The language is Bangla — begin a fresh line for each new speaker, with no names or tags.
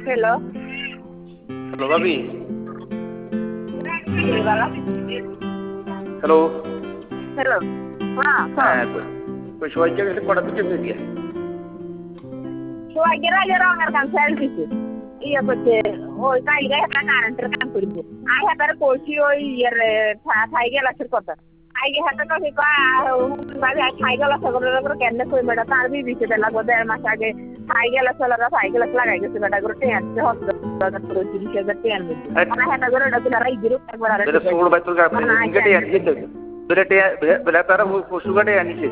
Hello.
হ্যালো ভাবি।
Hello.
হ্যালো।
Hello.
হ্যাঁ কই সবাইকে গেছে কটা দিকে দিয়ে
সবাই গেলে রঙের কাম ছেড়ে দিছে ইয়ে করছে ওই কাইলে একটা কারেন্টের কাম করবো আই হাতারে কইছি ওই ইয়ের থাই গেলাসের কথা আইগে হাতে তো ভাবি থাই গেলাস করে কেন কই মেডা তার বি দিছে লাগবো 1.5 মাস আগে থাই গেলাস লাগাই গেছে বেটা করে টেনছে হসপিটাল করে 30,000 টেন দিছে মানে হাতে করে ওটা তুই রাই দিরু একবার আরে
সোড় বাইতুল গা গেটে আনিছে তোরে তারা পশু গাটে আনিছে